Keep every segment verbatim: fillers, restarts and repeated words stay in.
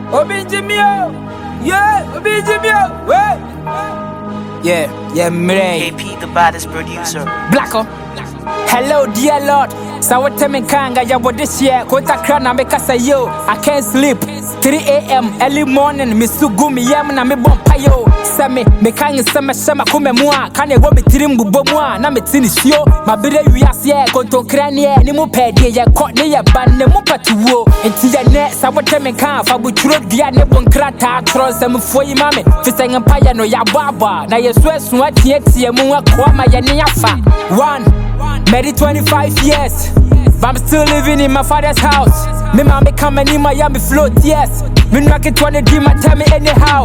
Obi Jimio, yeah, Obi Jimio, wait. Yeah, yeah, Mray. K P, the baddest producer. Blacko. Hello, dear Lord. Sawateme kanga ya this year. Kota krana me kasa yo. I can't sleep. three a m early morning. Misugumi yam na me bompa yo. Same me kangi sema shema kume mua. Kane wo me tirim bubo mua. Na me tini sio. Mabire uyas ye. Konton krani ye. Ni mu pedi ye. Kot ni ye ban ne mu pati wo. Inti ya ne. Sawateme kanga. Fabu churo dia ne bon krata. Tron se mu foyi mame. Fisenge paya no ya baba. Na ye swe suwa tiye tiye muwa kwa ma ya ni yafa. One. Married twenty-five years, but I'm still living in my father's house. Me mommy coming in Miami float, yes. Me knocking twenty dream, I tell me anyhow.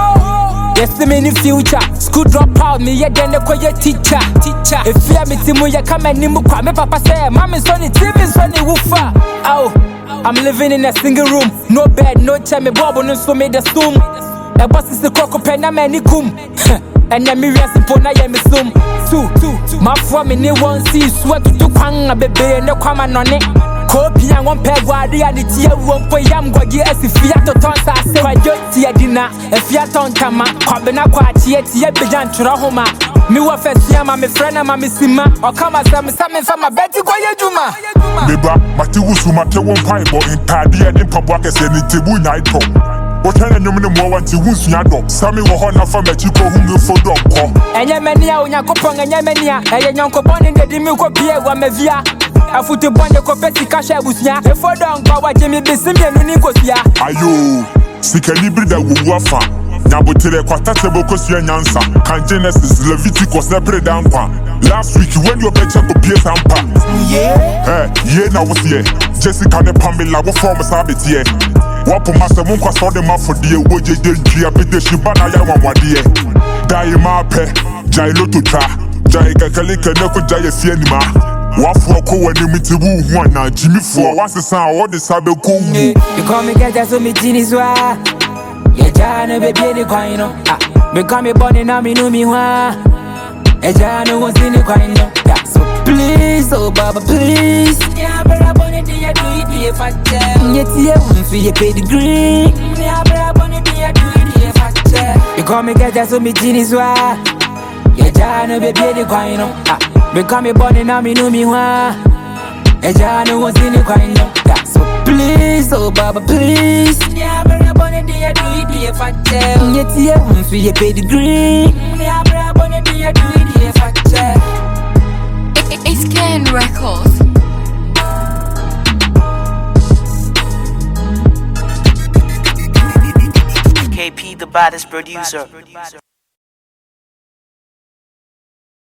Yes, me in the future. School drop out, me yeah then the quiet teacher. Teacher. If you me timu ya come and nimu kwa me papa say, mommy sonny T V sonny woofa. Oh, I'm living in a single room, no bed, no chair, me bobo no so me the stoom. The boss is the coco pen, I'm any kum. And then me rest upon I am sum. Two, two, my four me ne one see sweat to kwang a baby and no come on it. Copy and one pair wadi and it's here one for yam go ye as if Fiat Tonsa say my jotti a dinner. If Fiat on Tama, Kwabena Quati yet ye began to Rahoma. Me wa first yam, my friend and my missima, or come as I'm summon from my Betty Goya Juma. Neba, Matu Sumate one pipe or in Tadia and Pabuakas and in Tibu Night. What kind of number more to wounds yado? Sammy will honor from a chico whom you for dog. And Yamania, when you go on and Yamania, and your coupon in the Dimuko Pierre, one Mavia. I put a bond of Copeti Casha Busnia, a four down power Jimmy Bissimian Nicosia. Ayo, Sika Libri that will wafa. Nabotele Quatatable Cosia Yansa, can Genesis Leviticus separate down. Last week when your picture could be a sampa. Yeah, yeah, now was here. Jessica and Pamela were from a sabbath here. Wapo masa mungu saw them out for the woje denji abide shibana ya wanwadie. Dai mape, jai loto cha, jai kakalika neko jai sienima. Wafu wako wani mitibu huana Jimmy for wasi san all the sabe kumu. You call me get so me jiniswa. Ya jana baby ni kwa ino. Me call me body na mi no mi wa. Ya jana wasi ni kwa ino. So please, oh baba please. Ya bra bone di ya do it ye fache. Nyeti ye unfi ye pedigree. Ya bra bone di ya do it ye fache. You call me get so me jiniswa. Ya jana baby ni kwa ino. Me call me body na mi no mi wa. Ya jana wasi ni kwa ino. So please, oh baba please. Ya bra bone di ya do it ye fache. Nyeti ye unfi ye pedigree. Ya bra bone di ya do it ye fache. It's Ken Records. K P, the baddest producer.